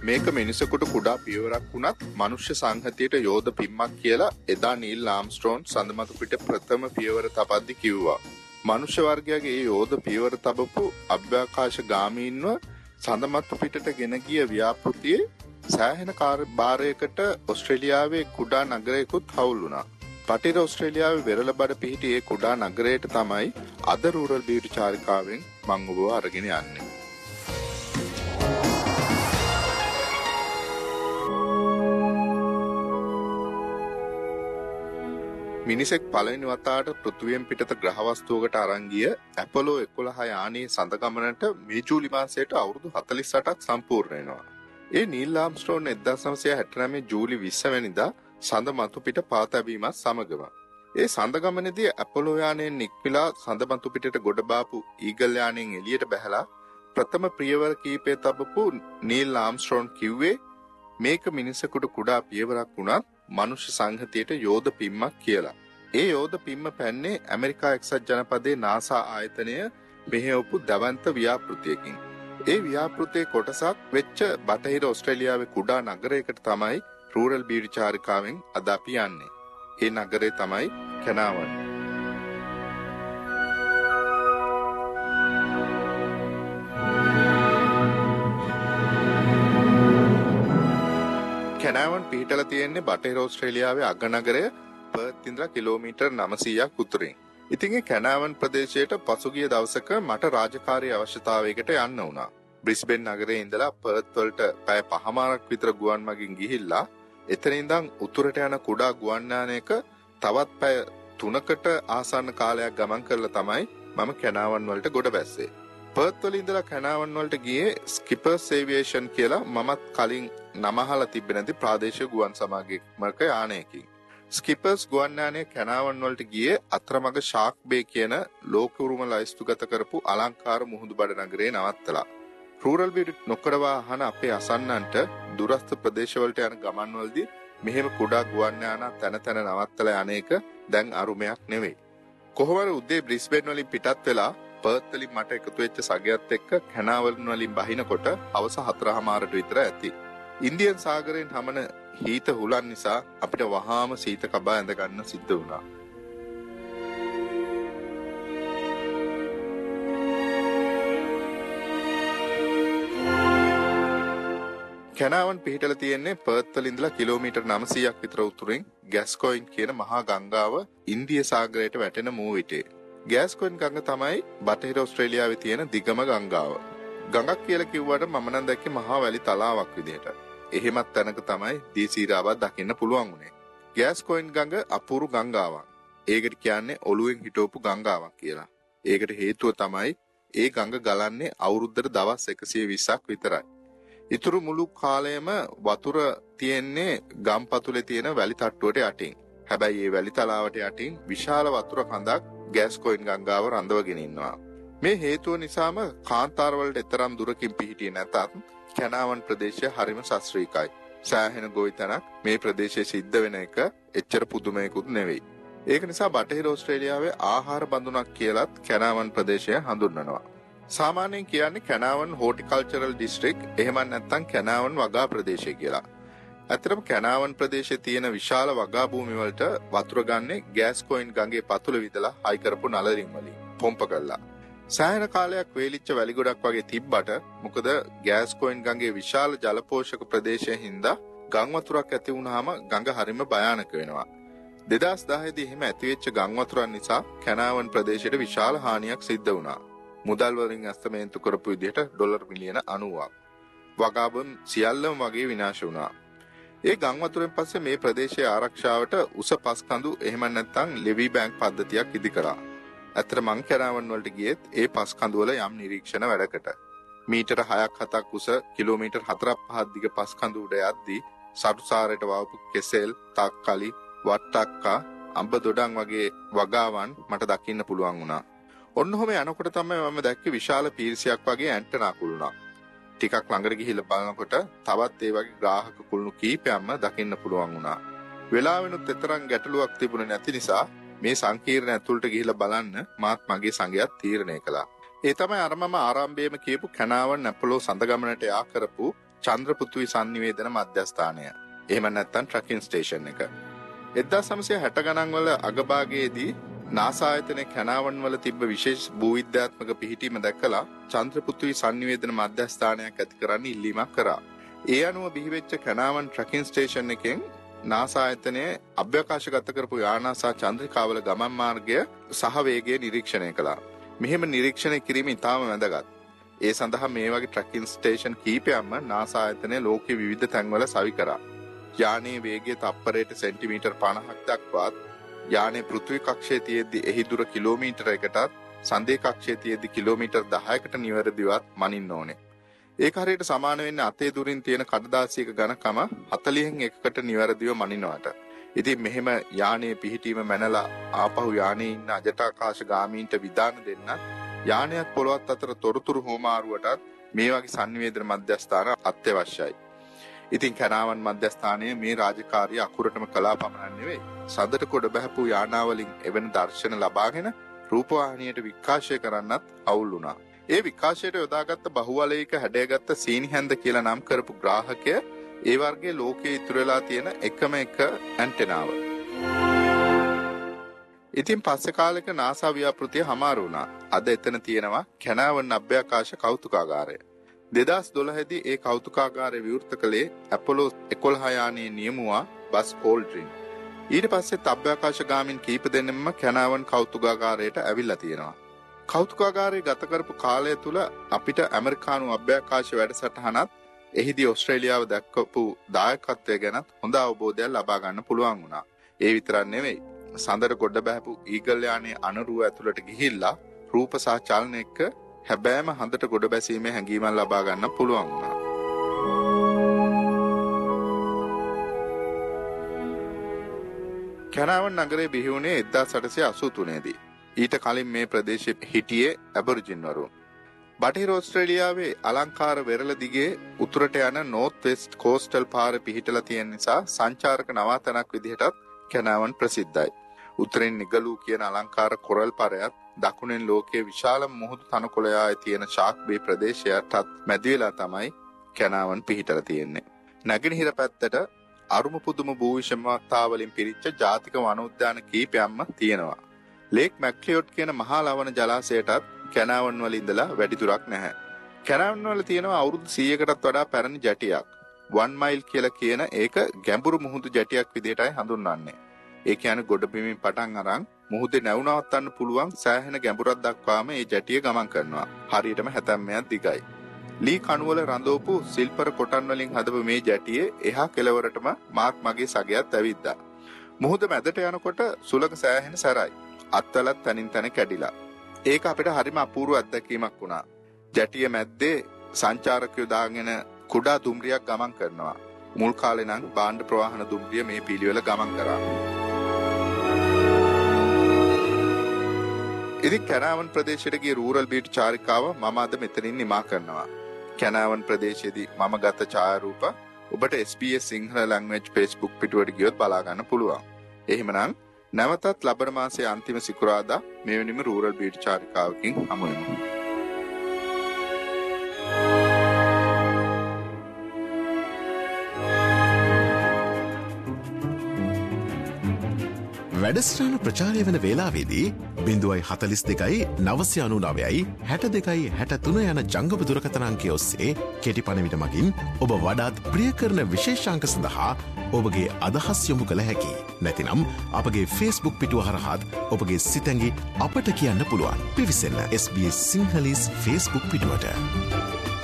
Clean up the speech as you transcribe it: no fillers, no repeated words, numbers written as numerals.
මේක මිනිසෙකුට කුඩා පියවරක් වුණත් මනුෂ්‍ය සංහතියට යෝධ පිම්මක් කියලා එදා නීල් ආම්ස්ට්‍රෝන් සඳමතු පිට ප්‍රථම පියවර තබද්දි කිව්වා. මනුෂ්‍ය වර්ගයාගේ ඒ යෝධ පියවර තබපු අභ්‍යාකාශ ගාමීන්ව සඳමතු පිටට ගෙන ගිය ව්‍යාපෘතියේ සෑහෙන කාර්යභාරයකට ඔස්ට්‍රේලියාවේ කුඩා නගරයකුත් හවුල් වුණා. පටිර ඔස්ට්‍රේලියාවේ වෙරළබඩ පිහිටි ඒ කුඩා නගරයට තමයි අද රූරල් බියුටි චාරිකාවෙන් මම ඔබව අරගෙන යන්නේ. මිනිසෙක් පළවෙනි වතාවට පෘථිවියෙන් පිටත ග්‍රහ වස්තුවකට අරන් ගිය ඇපොලෝ 11 යානයේ සඳ ගමනට මේ ජූලි මාසයට අවුරුදු 48ක් සම්පූර්ණ වෙනවා. ඒ නීල් ආම්ස්ට්‍රෝන් 1969 ජූලි 20 වෙනිදා සඳ මතු පිට පා තැබීමත් සමගම ඒ සඳ ගමනේදී ඇපොලෝ යානයෙන් නික්මිලා සඳ මතු පිටට ගොඩ බාපු ඊගල් යානයෙන් එළියට බැහැලා ප්‍රථම පියවර කීපය තබපු නීල් ආම්ස්ට්‍රෝන් කිව්වේ මේක මිනිසෙකුට කුඩා පියවරක් වුණත් මනුෂ්‍ය සංහතියට යෝධ පිම්මක් කියලා. ඒ යෝධ පිම්ම පැන්නේ ඇමරිකා එක්සත් ජනපදයේ නාසා ආයතනය මෙහෙයවපු දවන්ත ව්‍යාපෘතියකින්. ඒ ව්‍යාපෘතියේ කොටසක් වෙච්ච බටහිර ඔස්ට්‍රේලියාවේ කුඩා නගරයකට තමයි රූරල් බියුටි චාරිකාවෙන් අද අපි යන්නේ. ඒ නගරය තමයි කැනාවන්. කැනාවන් පිහිටලා තියෙන්නේ බටහිර ඔස්ට්‍රේලියාවේ අගනගරය පර්ත් ඉඳලා කිලෝමීටර් 900ක් උතුරින්. ඉතින් ඒ කැනාවන් ප්‍රදේශයට පසුගිය දවසක මට රාජකාරී අවශ්‍යතාවයකට යන්න වුණා. බ්‍රිස්බේන් නගරයේ ඉඳලා පර්ත් වලට පැය 5මාරක් විතර ගුවන් මගින් ගිහිල්ලා එතන ඉඳන් උතුරට යන කුඩා ගුවන් යානයක තවත් පැය 3කට ආසන්න කාලයක් ගමන් කරලා තමයි මම කැනාවන් වලට ගොඩ බැස්සේ. පර්ත් වල ඉඳලා කැනාවන් වලට ගියේ ස්කිපර්ස් ඒවියේෂන් කියලා මමත් කලින් නම අහලා තිබෙන්නේ නැති ප්‍රාදේශීය ගුවන් සමාගමක යානයකින්. ස්කිපර්ස් ගුවන් යානය කැනාවන් වලට ගියේ අතරමඟ ෂාක් බේ කියන ලෝක උරුම ලයිස්තුගත කරපු අලංකාර මුහුදු බඩ නගරේ නවත්තලා. රූරල් බියුටි නොකඩවා අහන අපේ අසන්නන්ට දුරස්ත ප්‍රදේශවලට යන ගමන්වලදී මෙහෙම කුඩා ගුවන් යාන තැන තැන නවත්තලා යන්නේක දැන් අරුමයක් නෙවෙයි. කොහොමද උදේ බ්‍රිස්බේන් වලින් පිටත් වෙලා පර්ත් වලින් මට එකතු වෙච්ච සගයත් එක්ක කැනාවන් වලින් බහිනකොට හවස 4:00ට විතර ඇති. ඉන්දියන් සාගරයෙන් හමන හීත හුලන් නිසා අපිට වහාම සීත කබා ඇඳ ගන්න සිද්ධ වුණා. කැනාවන් පිහිටලා තියෙන්නේ පර්ත් වල ඉඳලා කිලෝමීටර් 900ක් විතර උතුරින් ගැස්කොයින් කියන මහා ගංගාව ඉන්දිය සාගරයට වැටෙන මූවිටේ. ගැස්කොයින් ගඟ තමයි බටහිර ඔස්ට්‍රේලියාවේ තියෙන දිගම ගංගාව. ගඟක් කියලා කිව්වට මම නම් දැක්කේ මහා වැලි තලාවක් විදිහට. එහෙමත් තැනක තමයි දීසීරාවක් දකින්න පුළුවන් උනේ. ගැස්කොයින් ගඟ අපූරු ගංගාවක්. ඒකට කියන්නේ ඔළුවෙන් හිටවපු ගංගාවක් කියලා. ඒකට හේතුව තමයි ඒ ගඟ ගලන්නේ අවුරුද්දට දවස් 120ක් විතරයි. ඉතුරු මුළු කාලයම වතුර තියෙන්නේ ගම්පතුලේ තියෙන වැලි තට්ටුවට යටින්. හැබැයි මේ වැලි තලාවට යටින් විශාල වතුර කඳක් ගැස්කොයින් ගංගාව රඳවගෙන ඉන්නවා. මේ හේතුව නිසාම කාන්තාර වලට එතරම් දුරකින් පිහිටියේ නැතත් කැනාවන් ප්‍රදේශය හරිම ශාස්ත්‍රීයයි. සෑහෙන ගොවිතැනක් මේ ප්‍රදේශයේ සිද්ධ වෙන එක එච්චර පුදුමයකුත් නෙවෙයි. ඒක නිසා බටහිර ඔස්ට්‍රේලියාවේ ආහාර බඳුනක් කියලත් කැනාවන් ප්‍රදේශය හඳුන්වනවා. සාමාන්‍යයෙන් කියන්නේ කැනාවන් හෝටිකල්චරල් ඩිස්ට්‍රික්ට් එහෙම නැත්නම් කැනාවන් වගා ප්‍රදේශය කියලා. ඇත්තටම කැනාවන් ප්‍රදේශයේ තියෙන විශාල වගා භූමි වලට වතුර ගන්නේ ගැස්කොයින් ගඟේ පතුල විදලා හයි කරපු නළරින් වලින් පොම්ප කරලා. සෑහෙන කාලයක් වේලිච්ච වැලි ගොඩක් වගේ තිබ්බට මොකද ගැස්කොයින් ගඟේ විශාල ජල පෝෂක ප්‍රදේශයෙන් හින්දා ගම් වතුරක් ඇති වුනහම ගඟ හරිම භයානක වෙනවා. 2010 දී එහෙම ඇතිවෙච්ච ගම් වතුරන් නිසා කැනාවන් ප්‍රදේශයට විශාල හානියක් සිද්ධ වුණා. මුදල් වලින් අස්තමේන්තු කරපු විදිහට ඩොලර් මිලියන 90ක්. වගාබම් සියල්ලම වගේ විනාශ වුණා. ඒ ගම් වතුරෙන් පස්සේ මේ ප්‍රදේශයේ ආරක්ෂාවට උස පස් කඳු එහෙම නැත්නම් ලෙවි බැංක් පද්ධතියක් ඉදි කරා. අතර මං කැනාවන් වලට ගියෙත් ඒ පස් කඳු වල යම් නිරීක්ෂණ වැඩකට. මීටර 6ක් 7ක් උස කිලෝමීටර් 4ක් 5ක් දිග පස් කඳු උඩ යද්දී සරුසාරයට වවපු කෙසෙල්, තක්කලි, වට්ටක්කා, අඹ දොඩම් වගේ වගාවන් මට දකින්න පුළුවන් වුණා. ඔන්නෝම යනකොට තමයි මම දැක්කේ විශාල පීරිසියක් වගේ ඇන්ටනා කුළුණක්. ටිකක් ළඟට ගිහිල්ලා බලනකොට තවත් ඒ වගේ ග්‍රාහක කුළුණු කීපයක්ම දකින්න පුළුවන් වුණා. වෙලාවෙනුත් තරම් ගැටලුවක් තිබුණේ නැති නිසා මේ සංකීර්ණ ඇතුළට ගිහිල්ලා බලන්න මාත් මගේ සංගයත් තීරණය කළා. ඒ තමයි අර මම ආරම්භයේම කියපු කැනාවන් ඇපොලෝ සඳ ගමනට යා කරපු චන්ද්‍රපෘථිවි සංනිවේදන මධ්‍යස්ථානය. එහෙම නැත්නම් ට්‍රැකින් ස්ටේෂන් එක. 1960 ගණන් වල අගභාගයේදී නාසා ආයතනයේ කැනාවන් වල තිබ්බ විශේෂ භූවිද්‍යාත්මක පිහිටීම දැකලා චන්ද්‍රපෘථිවි සංනිවේදන මධ්‍යස්ථානයක් ඇති කරන්න ඉල්ලීමක් කරා. ඒ අනුව බිහිවෙච්ච කැනාවන් ට්‍රැකින් ස්ටේෂන් එකෙන් නාසා ආයතනයේ අභ්‍යවකාශගත කරපු යාන සහ චන්ද්‍රිකාවල ගමන් මාර්ගය සහ වේගය නිරීක්ෂණය කළා. මෙහෙම නිරීක්ෂණය කිරීම ඉතාම වැදගත්. ඒ සඳහා මේ වගේ ට්‍රැකින් ස්ටේෂන් කීපයක්ම නාසා ආයතනයේ ලෝකයේ විවිධ තැන්වල සවි කරා. යානයේ වේගය තප්පරයට සෙන්ටිමීටර් 50ක් දක්වාත්, යානයේ පෘථිවි කක්ෂයේ තියෙද්දි එහි දුර කිලෝමීටරයකටත්, සන්දේ කක්ෂයේ තියෙද්දි කිලෝමීටර් 10කට නිවැරදිවත් මනින්න ඕනේ. ඒක හරියට සමාන වෙන්නේ අතේ දුරින් තියෙන කඩදාසියක ඝනකම 40න් එකකට නිවැරදිව මනිනවට. ඉතින් මෙහෙම යානයේ පිහිටීම මැනලා ආපහු යානයේ ඉන්න අජටාකාශ ගාමීන්ට විදාන දෙන්න යානයක් පොළොවත් අතර තොරතුරු හුවමාරුවටත් මේ වගේ සංනිවේදන මධ්‍යස්ථාන අත්‍යවශ්‍යයි. ඉතින් කැනාවන් මධ්‍යස්ථානයේ මේ රාජකාරිය අකුරටම කළා පමණක් නෙවෙයි, සඳට කොට බහපු යානාවලින් එවැනි දර්ශන ලබාගෙන රූපවාහිනියට විකාශය කරන්නත් අවුල් වුණා. ඒ විකාශයට යොදාගත්ත බහුවලයක හැඩයගත්ත සීනිහැන්ද කියලා නම් කරපු ග්‍රාහකය ඒ වර්ගයේ ලෝකයේ ඉතුරු වෙලා තියෙන එකම එක ඇන්ටෙනාව. ඉතින් පස්සේ කාලෙක නාසා ව්‍යාපෘතිය හමාරු වුණා. අද එතන තියෙනවා කැනාවන් අභ්‍යවකාශ කෞතුකාගාරය. 2012 දී ඒ කෞතුකාගාරය විවෘත කළේ ඇපොලෝ 11 යානයේ නියමුවා බස් ඕල්ඩ්රින්. ඊට පස්සෙත් අභ්‍යවකාශ ගාමින් කීප දෙනෙක්ම කැනාවන් කෞතුකාගාරයට ඇවිල්ලා තියෙනවා. කෞතුකාගාරයේ ගත කරපු කාලය තුල අපිට ඇමරිකානු අභ්‍යවකාශ වැඩසටහනත් එහිදී ඕස්ට්‍රේලියාව දක්වපු දායකත්වය ගැන හොඳ අවබෝධයක් ලබා ගන්න පුළුවන් වුණා. ඒ විතරක් නෙවෙයි, සඳර ගොඩ බහපු ඊගල් යානයේ අනුරුව ඇතුළට ගිහිල්ලා රූප සහ චලන එක්ක හැබෑම හඳට ගොඩ බැසීමේ හැඟීමක් ලබා ගන්න පුළුවන් වුණා. කැනාවන් නගරයේ බිහි වුණේ 1883 දී. ඊට කලින් මේ ප්‍රදේශයේ හිටියේ ඇබර්ජින් වරුන්. බටහිර ඕස්ට්‍රේලියාවේ අලංකාර වෙරළ දිගේ උතුරට යන නෝර්ත් වෙස්ට් කෝස්ටල් පාර පිහිටලා තියෙන නිසා සංචාරක නවාතැනක් විදිහටත් කැනාවන් ප්‍රසිද්ධයි. උතුරෙන් නිගලූ කියන අලංකාර කොරල් පරයත්, දකුණෙන් ලෝකයේ විශාලම මුහුදු තනකොළයාය තියෙන ශාක් බේ ප්‍රදේශයටත් මැද වෙලා තමයි කැනාවන් පිහිටලා තියෙන්නේ. නැගෙනහිර පැත්තට අරුම පුදුම භූ විෂමතා වලින් පිරිච්ච ජාතික වනෝද්‍යාන කීපයක්ම තියෙනවා. ලේක් මැක්ලියොඩ් කියන මහා ලවණ ජලාශයටත් කැනාවන් වල ඉඳලා වැඩි දුරක් නැහැ. කැනාවන් වල තියෙනවා අවුරුදු 100කටත් වඩා පැරණි ජැටියක්. 1 මයිල් කියලා කියන ඒක ගැඹුරු මුහුදු ජැටියක් විදිහටයි හඳුන්වන්නේ. ඒ කියන්නේ ගොඩබිමින් පටන් අරන් මුහුදේ නැව් නවත්තන්න පුළුවන් සෑහෙන ගැඹුරක් දක්වාම මේ ජැටිය ගමන් කරනවා. හරියටම 70 මීටර් දිගයි. ලී කණුවල රඳවපු සිල්පර කොටන් වලින් හදපු මේ ජැටියේ එහා කෙළවරටම මාක් මගේ සගයත් ඇවිද්දා. මුහුද මැදට යනකොට සුළඟ සෑහෙන සැරයි. අත්වලත් තනින් තන කැඩිලා. ඒක අපිට හරිම අපූර්ව අත්දැකීමක් වුණා. ජැටිය මැද්දේ සංචාරකයෝ දාගෙන කුඩා දුම්රියක් ගමන් කරනවා. මුල් කාලේ නම් භාණ්ඩ ප්‍රවාහන දුම්රිය මේ පිළිවෙල ගමන් කරා. ඉතින් කැනාවන් ප්‍රදේශයට ගිය රූරල් බීට් චාරිකාව මම අද මෙතනින් නිමා කරනවා. කැනාවන් ප්‍රදේශයේදී මම ගත ඡායාරූප ඔබට SBS සිංහල ලැන්ග්වේජ් Facebook පිටුවට ගියොත් බලා ගන්න පුළුවන්. එහෙමනම් නැවතත් ලබන මාසයේ අන්තිම සිකුරාදා මෙවැනිම රූරල් බීට් චාරිකාවකින් හමු වෙමු. වැඩස්ටාන ප්‍රචාරය වන වේලාවේදී 0.42 999 62 63 යන ජංගම දුරකථන අංකය ඔස්සේ කෙටි පණිවිඩ මගින් ඔබ වඩාත් ප්‍රිය කරන විශේෂාංක සඳහා ඔබගේ අදහස් යොමු කළ හැකි. නැතිනම් අපගේ Facebook පිටුව හරහාත් ඔබගේ සිතැඟි අපට කියන්න පුළුවන්. පිවිසෙන්න SBS සිංහලීස් Facebook පිටුවට.